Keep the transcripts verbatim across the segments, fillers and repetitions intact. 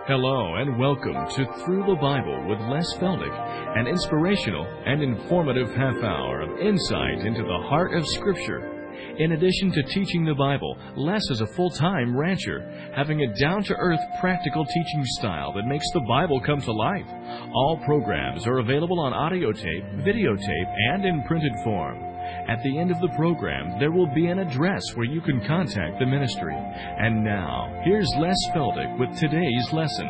Hello and welcome to Through the Bible with Les Feldick, an inspirational and informative half hour of insight into the heart of Scripture. In addition to teaching the Bible, Les is a full-time rancher, having a down-to-earth practical teaching style that makes the Bible come to life. All programs are available on audio tape, videotape, and in printed form. At the end of the program, there will be an address where you can contact the ministry. And now, here's Les Feldick with today's lesson.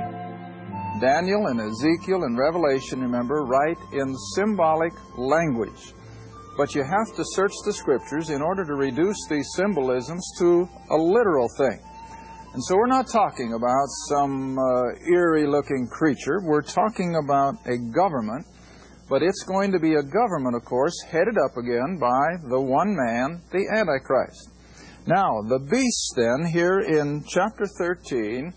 Daniel and Ezekiel and Revelation, remember, write in symbolic language. But you have to search the Scriptures in order to reduce these symbolisms to a literal thing. And so we're not talking about some uh, eerie-looking creature. We're talking about a government. But it's going to be a government, of course, headed up again by the one man, the Antichrist. Now, the beast then, here in chapter thirteen,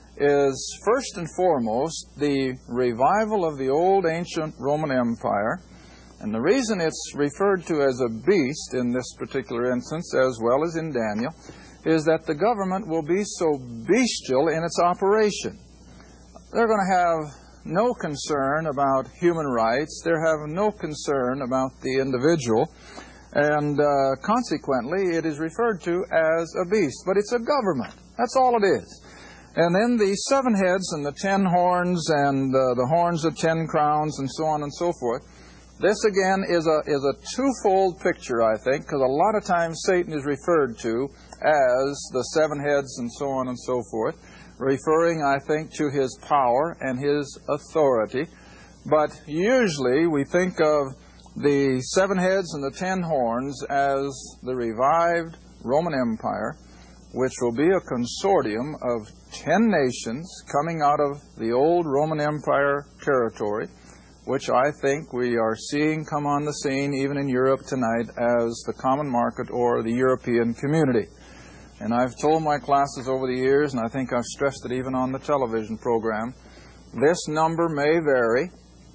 is first and foremost the revival of the old ancient Roman Empire. And the reason it's referred to as a beast in this particular instance, as well as in Daniel, is that the government will be so bestial in its operation. They're going to have no concern about human rights. They have no concern about the individual. And uh, consequently, it is referred to as a beast. But it's a government. That's all it is. And then the seven heads and the ten horns and uh, the horns of ten crowns and so on and so forth. This, again, is a, is a twofold picture, I think, because a lot of times Satan is referred to as the seven heads and so on and so forth, referring, I think, to his power and his authority. But usually we think of the seven heads and the ten horns as the revived Roman Empire, which will be a consortium of ten nations coming out of the old Roman Empire territory, which I think we are seeing come on the scene even in Europe tonight as the common market or the European community. And I've told my classes over the years, and I think I've stressed it even on the television program, this number may vary.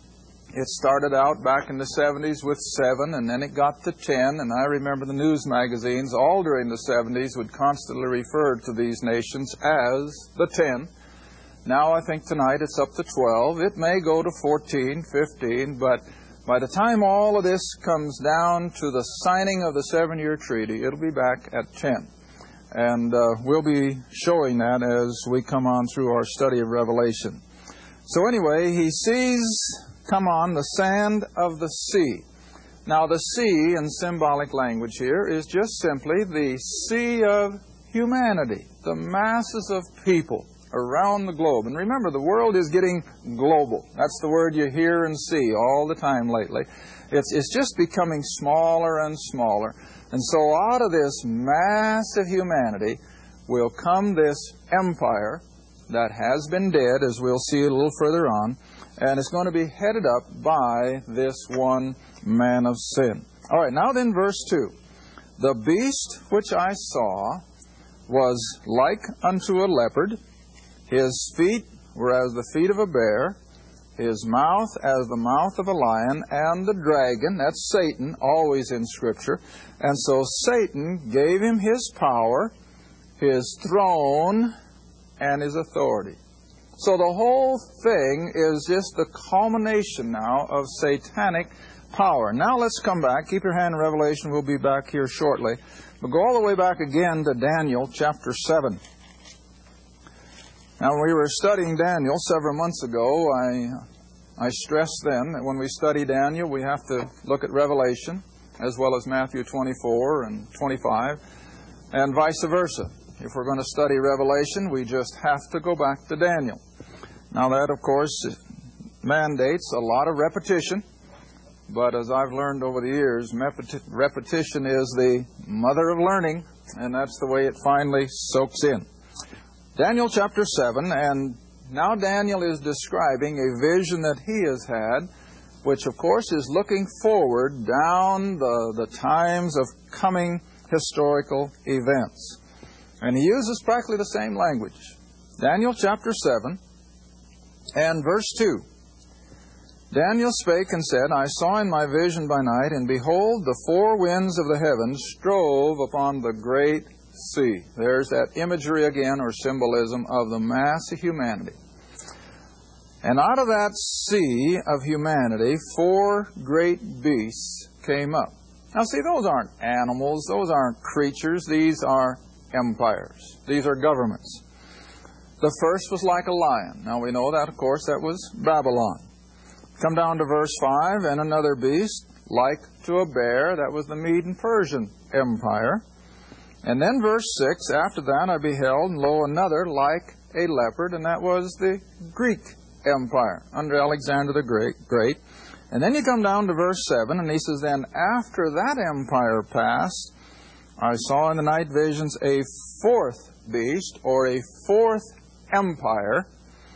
It started out back in the seventies with seven, and then it got to ten, and I remember the news magazines all during the seventies would constantly refer to these nations as the ten. Now I think tonight it's up to twelve. It may go to fourteen, fifteen, but by the time all of this comes down to the signing of the seven-year treaty, it'll be back at ten. And uh, we'll be showing that as we come on through our study of Revelation. So anyway, he sees, come on, the sand of the sea. Now the sea, in symbolic language here, is just simply the sea of humanity, the masses of people around the globe. And remember, the world is getting global. That's the word you hear and see all the time lately. It's, it's just becoming smaller and smaller. And so out of this massive humanity will come this empire that has been dead, as we'll see a little further on, and it's going to be headed up by this one man of sin. All right, now then verse two. The beast which I saw was like unto a leopard. His feet were as the feet of a bear, his mouth as the mouth of a lion, and the dragon, that's Satan, always in Scripture. And so Satan gave him his power, his throne, and his authority. So the whole thing is just the culmination now of satanic power. Now let's come back. Keep your hand in Revelation. We'll be back here shortly. But go all the way back again to Daniel chapter seven. Now, we were studying Daniel several months ago. I, I stressed then that when we study Daniel, we have to look at Revelation, as well as Matthew twenty-four and twenty-five, and vice versa. If we're going to study Revelation, we just have to go back to Daniel. Now, that, of course, mandates a lot of repetition, but as I've learned over the years, repetition is the mother of learning, and that's the way it finally soaks in. Daniel chapter seven, and now Daniel is describing a vision that he has had, which of course is looking forward down the, the times of coming historical events. And he uses practically the same language. Daniel chapter seven and verse two. Daniel spake and said, I saw in my vision by night, and behold, the four winds of the heavens strove upon the great sea. There's that imagery again, or symbolism, of the mass of humanity. And out of that sea of humanity, four great beasts came up. Now see, those aren't animals, those aren't creatures, these are empires. These are governments. The first was like a lion. Now we know that, of course, that was Babylon. Come down to verse five, and another beast like to a bear, that was the Medo-Persian Empire. And then verse six, after that I beheld, and lo, another like a leopard, and that was the Greek Empire, under Alexander the Great. Great. And then you come down to verse seven, and he says, then after that empire passed, I saw in the night visions a fourth beast, or a fourth empire,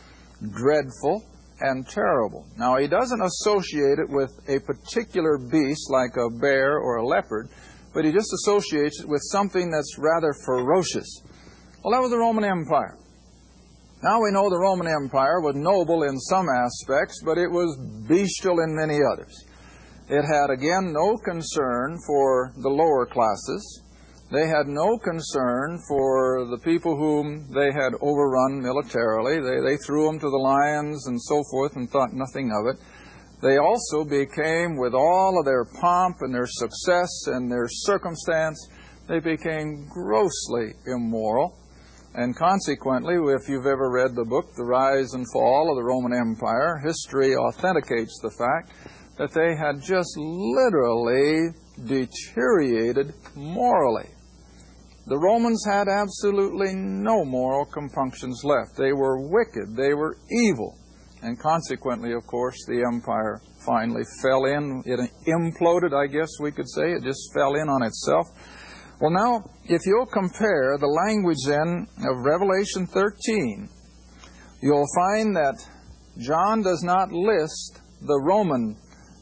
dreadful and terrible. Now, he doesn't associate it with a particular beast like a bear or a leopard, but he just associates it with something that's rather ferocious. Well, that was the Roman Empire. Now we know the Roman Empire was noble in some aspects, but it was bestial in many others. It had, again, no concern for the lower classes. They had no concern for the people whom they had overrun militarily. They, they threw them to the lions and so forth and thought nothing of it. They also became, with all of their pomp and their success and their circumstance, they became grossly immoral. And consequently, if you've ever read the book, The Rise and Fall of the Roman Empire, history authenticates the fact that they had just literally deteriorated morally. The Romans had absolutely no moral compunctions left. They were wicked. They were evil. And consequently, of course, the empire finally fell in. It imploded, I guess we could say. It just fell in on itself. Well, now, if you'll compare the language then of Revelation thirteen, you'll find that John does not list the Roman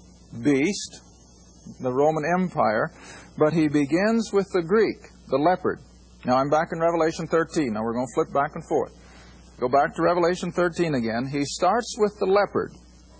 beast, the Roman Empire, but he begins with the Greek, the leopard. Now, I'm back in Revelation thirteen. Now, we're going to flip back and forth. Go back to Revelation thirteen again. He starts with the leopard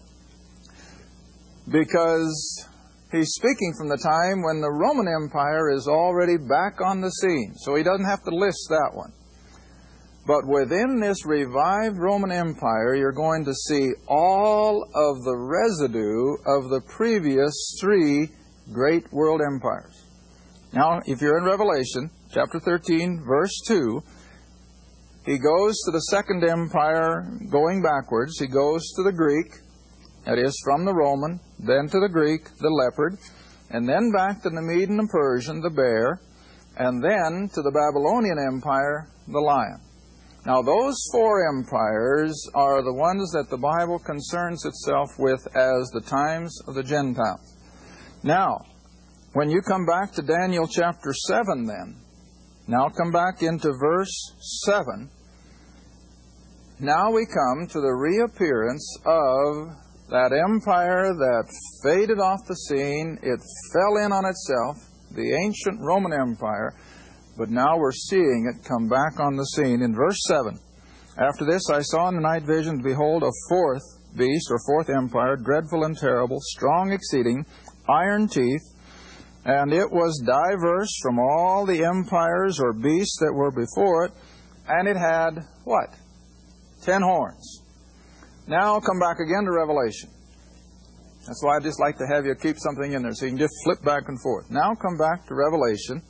because he's speaking from the time when the Roman Empire is already back on the scene. So he doesn't have to list that one. But within this revived Roman Empire, you're going to see all of the residue of the previous three great world empires. Now, if you're in Revelation, chapter thirteen, verse two, he goes to the second empire going backwards. He goes to the Greek, that is, from the Roman, then to the Greek, the leopard, and then back to the Medo and Persian, the bear, and then to the Babylonian Empire, the lion. Now, those four empires are the ones that the Bible concerns itself with as the times of the Gentiles. Now, when you come back to Daniel chapter seven then, now come back into verse seven, now we come to the reappearance of that empire that faded off the scene. It fell in on itself, the ancient Roman Empire, but now we're seeing it come back on the scene. In verse seven, after this I saw in the night vision, behold, a fourth beast, or fourth empire, dreadful and terrible, strong exceeding, iron teeth, and it was diverse from all the empires or beasts that were before it, and it had, what? Ten horns. Now come back again to Revelation. That's why I just like to have you keep something in there so you can just flip back and forth. Now come back to Revelation.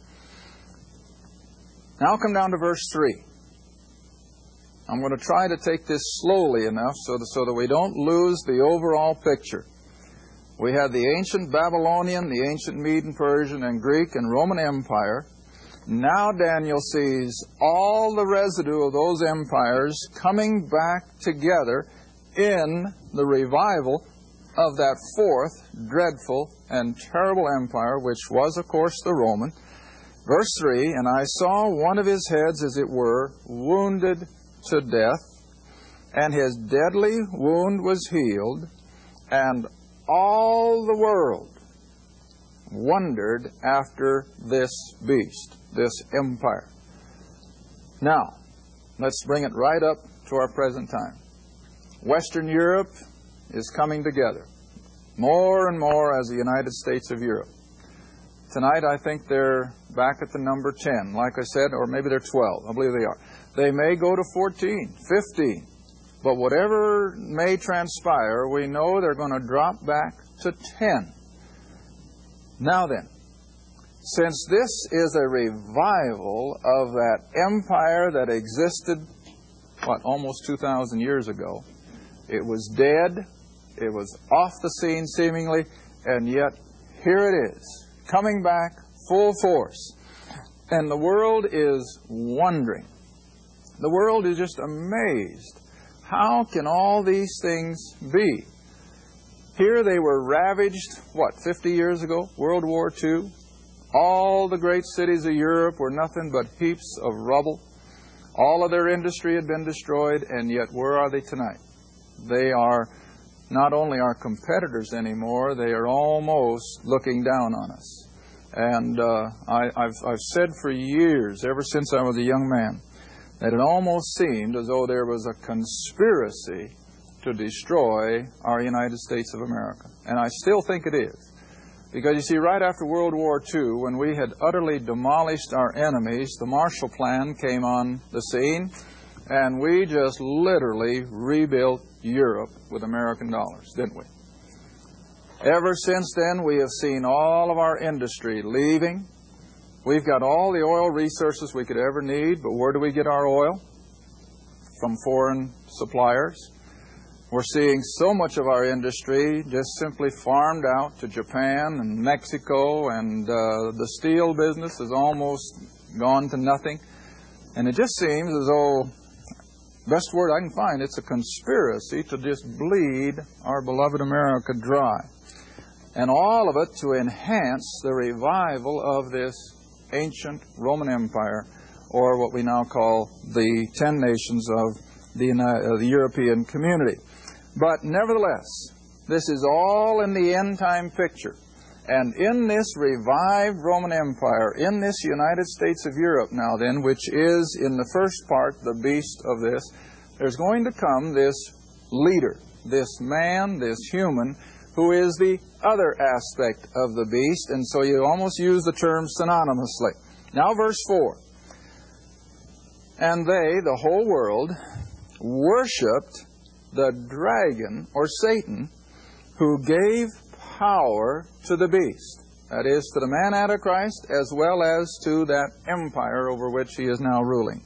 Now come down to verse three. I'm going to try to take this slowly enough so that, so that we don't lose the overall picture. We had the ancient Babylonian, the ancient Medo, Persian, and Greek and Roman Empire. Now Daniel sees all the residue of those empires coming back together in the revival of that fourth dreadful and terrible empire, which was, of course, the Roman. Verse three, and I saw one of his heads, as it were, wounded to death, and his deadly wound was healed, and all the world wondered after this beast, this empire. Now, let's bring it right up to our present time. Western Europe is coming together more and more as the United States of Europe. Tonight, I think they're back at the number ten, like I said, or maybe they're twelve. I believe they are. They may go to fourteen, fifteen. But whatever may transpire, we know they're going to drop back to ten. Now then, since this is a revival of that empire that existed, what, almost two thousand years ago, it was dead, it was off the scene seemingly, and yet here it is, coming back full force. And the world is wondering. The world is just amazed. How can all these things be? Here they were ravaged, what, fifty years ago, World War Two. All the great cities of Europe were nothing but heaps of rubble. All of their industry had been destroyed, and yet where are they tonight? They are not only our competitors anymore, they are almost looking down on us. And uh, I, I've, I've said for years, ever since I was a young man, that it almost seemed as though there was a conspiracy to destroy our United States of America. And I still think it is. Because you see, right after World War Two, when we had utterly demolished our enemies, the Marshall Plan came on the scene, and we just literally rebuilt Europe with American dollars, didn't we? Ever since then, we have seen all of our industry leaving. We've got all the oil resources we could ever need, but where do we get our oil? From foreign suppliers. We're seeing so much of our industry just simply farmed out to Japan and Mexico, and uh, the steel business is almost gone to nothing. And it just seems as though, best word I can find, it's a conspiracy to just bleed our beloved America dry. And all of it to enhance the revival of this ancient Roman Empire, or what we now call the ten nations of the, United, uh, the European community. But nevertheless, this is all in the end-time picture. And in this revived Roman Empire, in this United States of Europe now then, which is in the first part the beast of this, there's going to come this leader, this man, this human, who is the other aspect of the beast. And so you almost use the term synonymously. Now verse four. And they, the whole world, worshipped the dragon, or Satan, who gave power to the beast. That is, to the man Antichrist, as well as to that empire over which he is now ruling.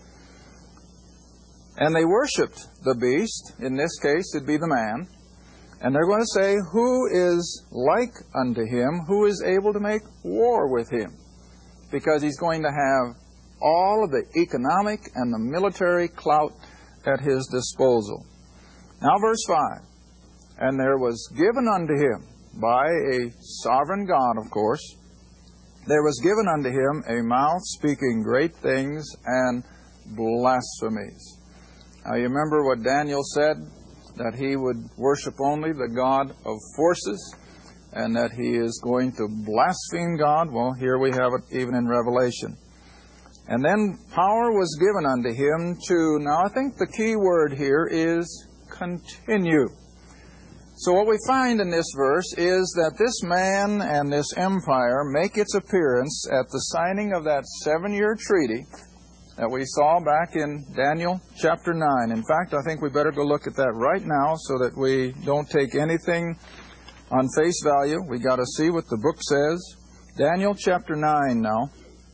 And they worshipped the beast. In this case, it'd be the man. And they're going to say, who is like unto him, who is able to make war with him? Because he's going to have all of the economic and the military clout at his disposal. Now verse five. And there was given unto him, by a sovereign God, of course, there was given unto him a mouth speaking great things and blasphemies. Now you remember what Daniel said, that he would worship only the God of forces, and that he is going to blaspheme God. Well, here we have it even in Revelation. And then power was given unto him to, now I think the key word here is continue. So what we find in this verse is that this man and this empire make its appearance at the signing of that seven-year treaty that we saw back in Daniel chapter nine. In fact, I think we better go look at that right now so that we don't take anything on face value. We got to see what the book says. Daniel chapter nine now.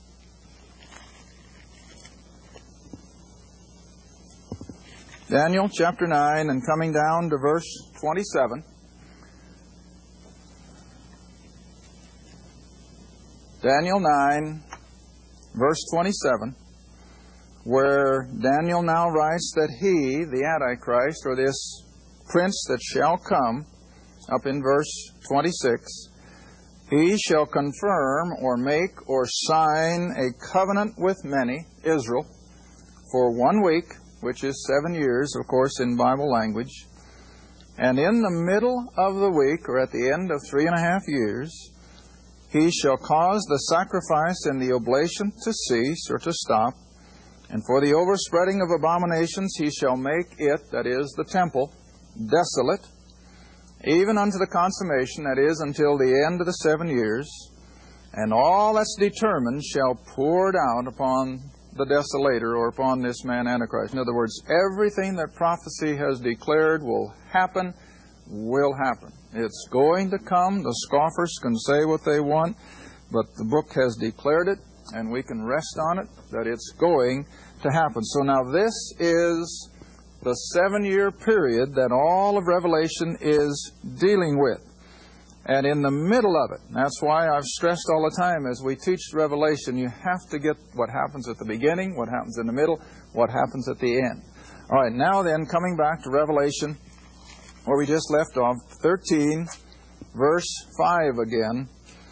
Daniel chapter nine, and coming down to verse twenty-seven. Daniel nine, verse twenty-seven, where Daniel now writes that he, the Antichrist, or this prince that shall come, up in verse twenty-six, he shall confirm or make or sign a covenant with many, Israel, for one week, which is seven years, of course, in Bible language. And in the middle of the week, or at the end of three and a half years, he shall cause the sacrifice and the oblation to cease, or to stop. And for the overspreading of abominations he shall make it, that is, the temple, desolate, even unto the consummation, that is, until the end of the seven years. And all that's determined shall pour it out upon the desolator or upon this man Antichrist. In other words, everything that prophecy has declared will happen, will happen. It's going to come. The scoffers can say what they want, but the book has declared it, and we can rest on it, that it's going to happen. So now this is the seven-year period that all of Revelation is dealing with. And in the middle of it, that's why I've stressed all the time as we teach Revelation, you have to get what happens at the beginning, what happens in the middle, what happens at the end. All right, now then, coming back to Revelation, where we just left off, thirteen, verse five again.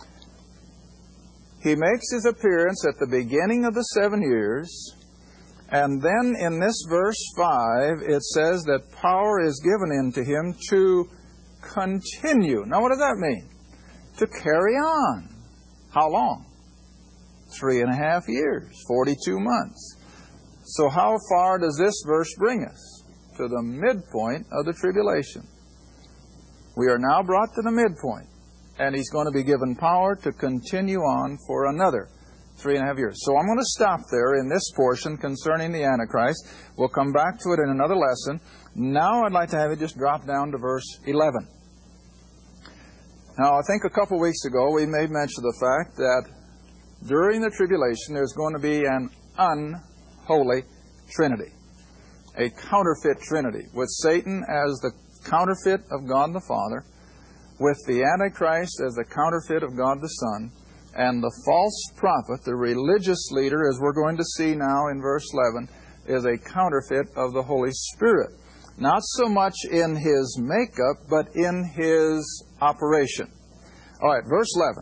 He makes his appearance at the beginning of the seven years, and then in this verse five, it says that power is given unto him to continue. Now, what does that mean? To carry on. How long? Three and a half years, forty-two months. So how far does this verse bring us? To the midpoint of the tribulation. We are now brought to the midpoint, and he's going to be given power to continue on for another three and a half years. So I'm going to stop there in this portion concerning the Antichrist. We'll come back to it in another lesson. Now I'd like to have you just drop down to verse eleven. Now, I think a couple weeks ago we made mention of the fact that during the tribulation there's going to be an unholy trinity, a counterfeit trinity, with Satan as the counterfeit of God the Father, with the Antichrist as the counterfeit of God the Son, and the false prophet, the religious leader, as we're going to see now in verse eleven, is a counterfeit of the Holy Spirit. Not so much in his makeup, but in his operation. All right, verse eleven.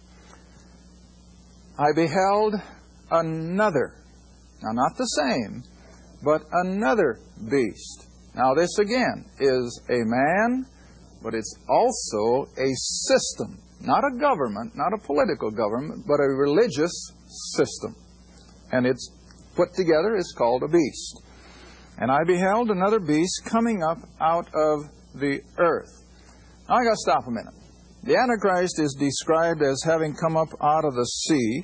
I beheld another, now not the same, but another beast. Now this again is a man, but it's also a system. Not a government, not a political government, but a religious system. And it's put together, it's called a beast. And I beheld another beast coming up out of the earth. Now I got to stop a minute. The Antichrist is described as having come up out of the sea.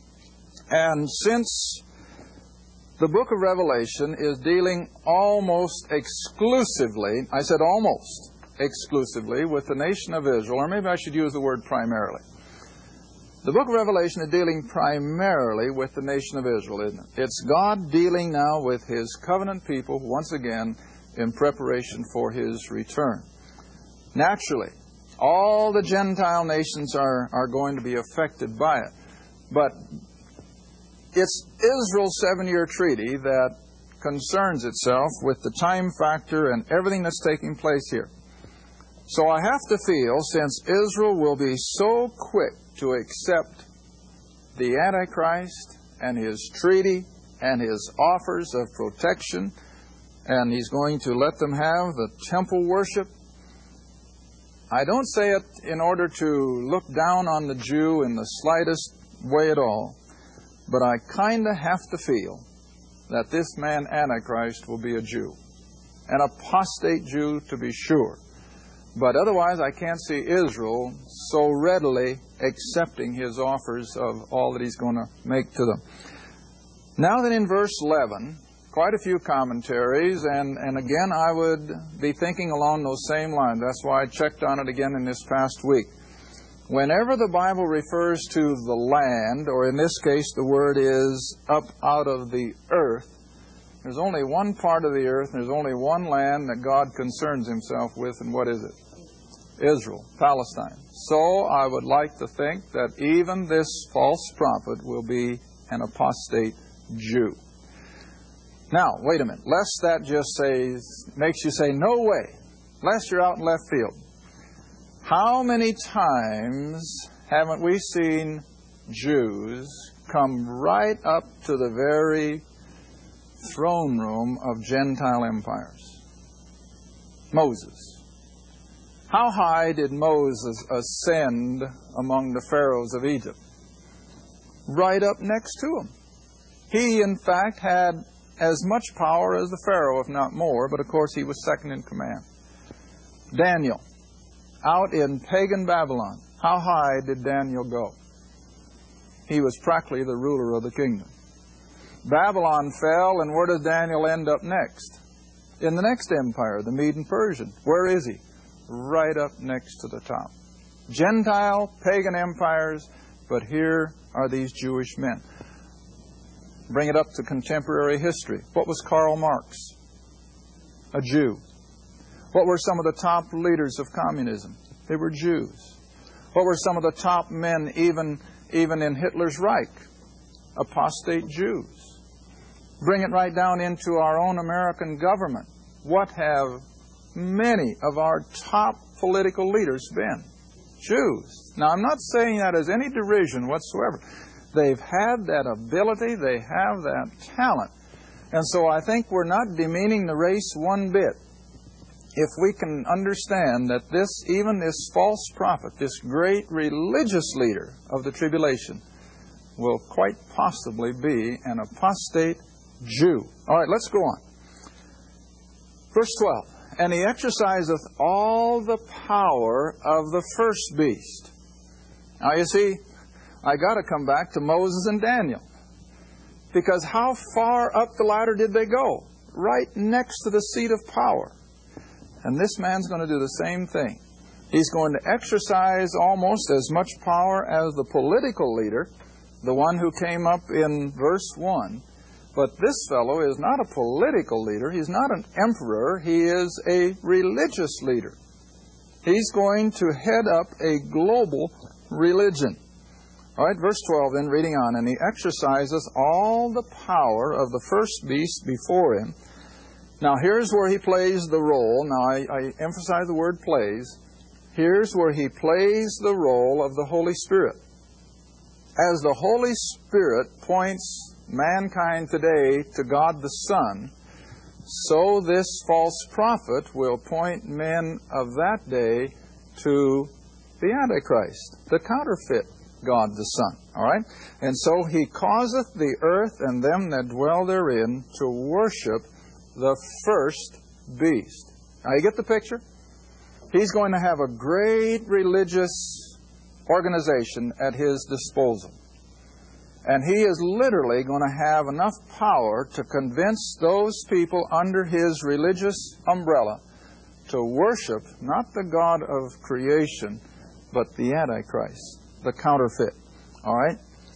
And since the book of Revelation is dealing almost exclusively, I said almost exclusively, with the nation of Israel, or maybe I should use the word primarily. The book of Revelation is dealing primarily with the nation of Israel, isn't it? It's God dealing now with his covenant people once again in preparation for his return. Naturally, all the Gentile nations are, are going to be affected by it. But it's Israel's seven-year treaty that concerns itself with the time factor and everything that's taking place here. So I have to feel, since Israel will be so quick to accept the Antichrist and his treaty and his offers of protection, and he's going to let them have the temple worship, I don't say it in order to look down on the Jew in the slightest way at all, but I kind of have to feel that this man Antichrist will be a Jew, an apostate Jew to be sure. But otherwise, I can't see Israel so readily accepting his offers of all that he's going to make to them. Now then in verse eleven, quite a few commentaries, and, and again I would be thinking along those same lines. That's why I checked on it again in this past week. Whenever the Bible refers to the land, or in this case the word is up out of the earth, there's only one part of the earth, and there's only one land that God concerns himself with, and what is it? Israel, Palestine. So I would like to think that even this false prophet will be an apostate Jew. Now, wait a minute. Lest that just says, makes you say, no way, lest you're out in left field. How many times haven't we seen Jews come right up to the very throne room of Gentile empires? Moses. How high did Moses ascend among the pharaohs of Egypt? Right up next to him. He, in fact, had as much power as the pharaoh, if not more, but of course he was second in command. Daniel, out in pagan Babylon, how high did Daniel go? He was practically the ruler of the kingdom. Babylon fell, and where does Daniel end up next? In the next empire, the Mede and Persian. Where is he? Right up next to the top. Gentile, pagan empires, but here are these Jewish men. Bring it up to contemporary history. What was Karl Marx? A Jew. What were some of the top leaders of communism? They were Jews. What were some of the top men even, even in Hitler's Reich? Apostate Jews. Bring it right down into our own American government. What have many of our top political leaders been? Jews. Now, I'm not saying that as any derision whatsoever. They've had that ability. They have that talent. And so I think we're not demeaning the race one bit if we can understand that this, even this false prophet, this great religious leader of the tribulation, will quite possibly be an apostate Jew. All right, let's go on. Verse twelve. And he exerciseth all the power of the first beast. Now you see, I got to come back to Moses and Daniel. Because how far up the ladder did they go? Right next to the seat of power. And this man's going to do the same thing. He's going to exercise almost as much power as the political leader, the one who came up in verse one. But this fellow is not a political leader. He's not an emperor. He is a religious leader. He's going to head up a global religion. All right, verse twelve then, reading on. And he exerciseth all the power of the first beast before him. Now here's where he plays the role. Now I, I emphasize the word plays. Here's where he plays the role of the Holy Spirit. As the Holy Spirit points mankind today to God the Son, so this false prophet will point men of that day to the Antichrist, the counterfeit God the Son. All right? And so he causeth the earth and them that dwell therein to worship the first beast. Now you get the picture? He's going to have a great religious organization at his disposal. And he is literally going to have enough power to convince those people under his religious umbrella to worship not the God of creation, but the Antichrist, the counterfeit. All right?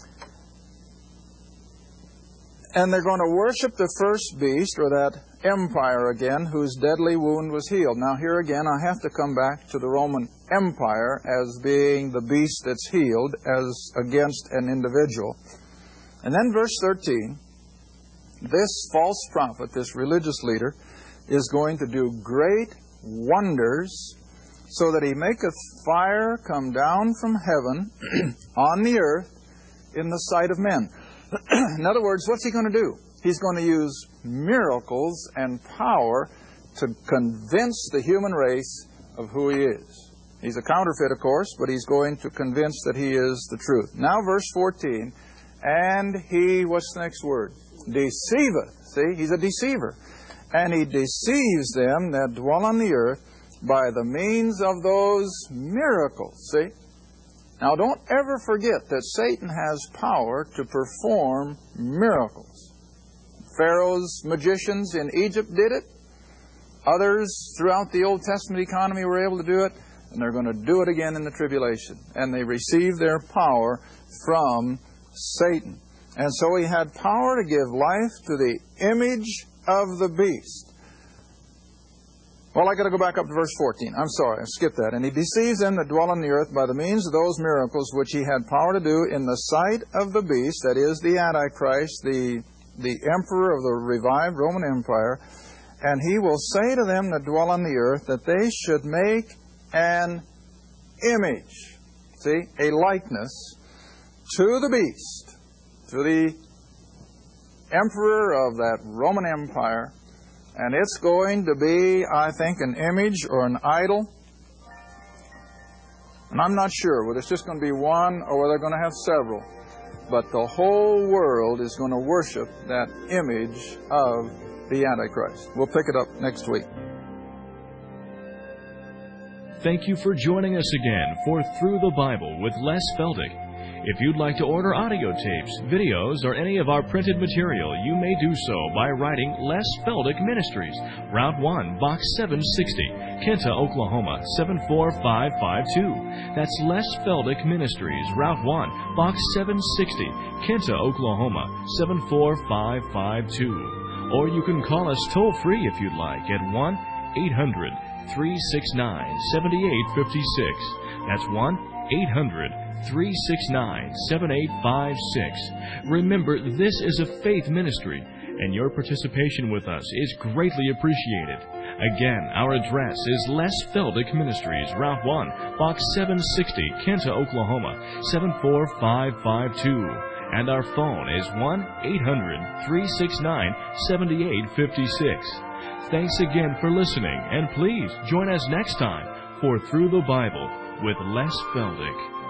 And they're going to worship the first beast, or that empire again, whose deadly wound was healed. Now here again, I have to come back to the Roman Empire as being the beast that's healed as against an individual. And then verse thirteen, this false prophet, this religious leader, is going to do great wonders, so that he maketh fire come down from heaven on the earth in the sight of men. In other words, what's he going to do? He's going to use miracles and power to convince the human race of who he is. He's a counterfeit, of course, but he's going to convince that he is the truth. Now, verse fourteen, and he, what's the next word? Deceiveth. See, he's a deceiver. And he deceives them that dwell on the earth by the means of those miracles. See? Now, don't ever forget that Satan has power to perform miracles. Pharaoh's magicians in Egypt did it. Others throughout the Old Testament economy were able to do it. And they're going to do it again in the tribulation. And they receive their power from Satan. And so he had power to give life to the image of the beast. Well, I got to go back up to verse fourteen. I'm sorry, I skipped that. And he deceives them that dwell on the earth by the means of those miracles which he had power to do in the sight of the beast, that is the Antichrist, the, the emperor of the revived Roman Empire. And he will say to them that dwell on the earth that they should make an image, see, a likeness to the beast, to the emperor of that Roman Empire. And it's going to be, I think, an image or an idol. And I'm not sure whether it's just going to be one or whether they're going to have several. But the whole world is going to worship that image of the Antichrist. We'll pick it up next week. Thank you for joining us again for Through the Bible with Les Feldick. If you'd like to order audio tapes, videos, or any of our printed material, you may do so by writing Les Feldick Ministries, Route one, Box seven sixty, Kenta, Oklahoma, seven four five five two. That's Les Feldick Ministries, Route one, Box seven sixty, Kenta, Oklahoma, seven four five five two. Or you can call us toll-free if you'd like at one eight hundred, three six nine, seven eight five six. That's one eight hundred, three six nine, seven eight five six. Remember, this is a faith ministry, and your participation with us is greatly appreciated. Again, our address is Les Feldick Ministries, Route one, Box seven sixty, Kenta, Oklahoma, seven four five five two. And our phone is one eight hundred, three six nine, seven eight five six. Thanks again for listening, and please join us next time for Through the Bible with Les Feldick.